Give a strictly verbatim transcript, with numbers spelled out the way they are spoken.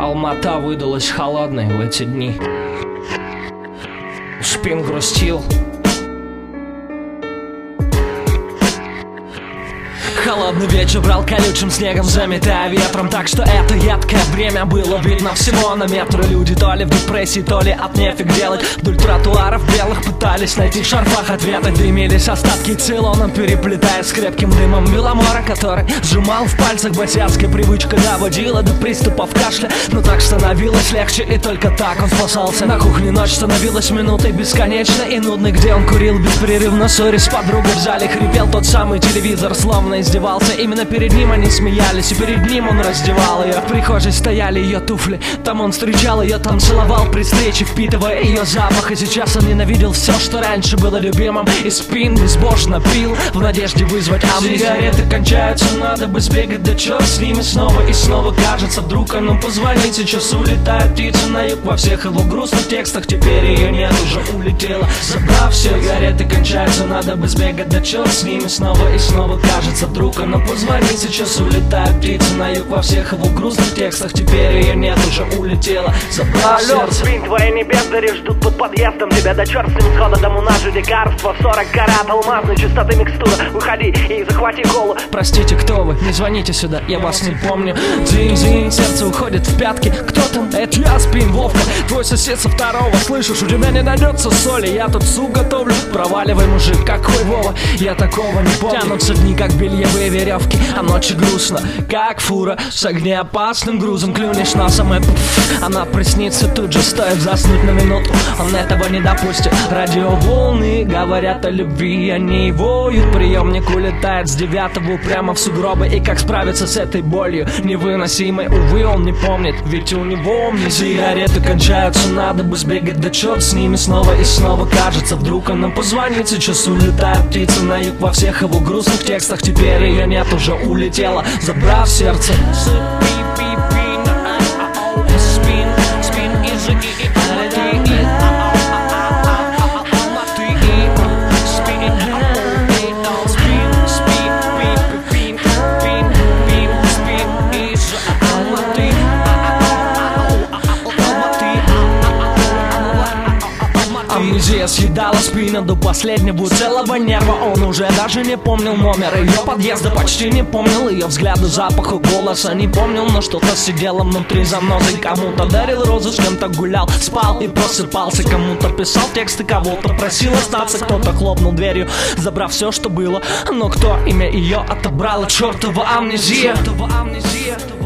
Алма-Ата выдалась холодной в эти дни. Шпин грустил. Холодный вечер брал колючим снегом, заметая ветром, так что это едкое время было видно всего на метры. Люди то ли в депрессии, то ли от нефиг делать. Вдоль тротуаров белых пытались найти в шарфах ответы. Дымились остатки цилоном, переплетаясь с крепким дымом Беломора, который сжимал в пальцах. Басяцкая привычка доводила до приступов кашля, но так становилось легче, и только так он спасался. На кухне ночь становилась минутой бесконечной и нудной, где он курил беспрерывно, ссорясь с подругой. В зале хрипел тот самый телевизор, словно из Именно перед ним они смеялись, и перед ним он раздевал ее. В прихожей стояли ее туфли, там он встречал ее, там целовал при встрече, впитывая ее запах. И сейчас он ненавидел все, что раньше было любимым, и спин безбожно пил в надежде вызвать амнезию. Сигареты кончаются, надо бы сбегать, да черт с ними. Снова и снова кажется, вдруг оно позвонит. Сейчас улетает птица на юг во всех его грустных текстах. Теперь ее нет, уже улетела, забрав все. Сигареты кончаются, надо бы сбегать, да черт с ними. Снова и снова кажется, вдруг оно позвонит. Сейчас улетает птица на юг во всех его грустных текстах. Теперь ее нет, уже улетела, забрав сердце. Спин, твои небездари ждут под подъездом. Тебя до черт с ним, с ходом у нас же лекарства в сорок карат, алмазной чистоты микстура. Выходи и захвати голову. Простите, кто вы? Не звоните сюда, я вас не помню. Дзинь-дзинь, сердце уходит в пятки. Кто там? Это я, Спин, Вовка, твой сосед со второго. Слышишь, у тебя не найдется соли, я тут суп готовлю. Проваливай, мужик, какой Вова, я такого не помню. Тянутся дни, как бельевые веревки, а ночи грустно, как фура с огнеопасным грузом. Клюнешь носом, и пф, она приснится тут же, стоит заснуть на минуту. Он этого не допустит. Радиоволны говорят о любви, они воют. Приемник улетает с девятого прямо в сугробы. И как справиться с этой болью невыносимой, увы, он не помнит, ведь у него не сигареты кончаются, надо бы сбегать, да черт с ними. Снова и снова кажется, вдруг она позвонит. Сейчас улетает птица на юг во всех его грустных текстах. Теперь ее нет, уже улетела, забрав сердце. Амнезия съедала Спина до последнего целого нерва. Он уже даже не помнил номер ее подъезда, почти не помнил ее взгляда, запаха, голоса не помнил, но что-то сидело внутри занозой. Кому-то дарил розы, с кем-то гулял, спал и просыпался. Кому-то писал тексты, кого-то просил остаться. Кто-то хлопнул дверью, забрав все, что было. Но кто имя ее отобрала? Чертова амнезия.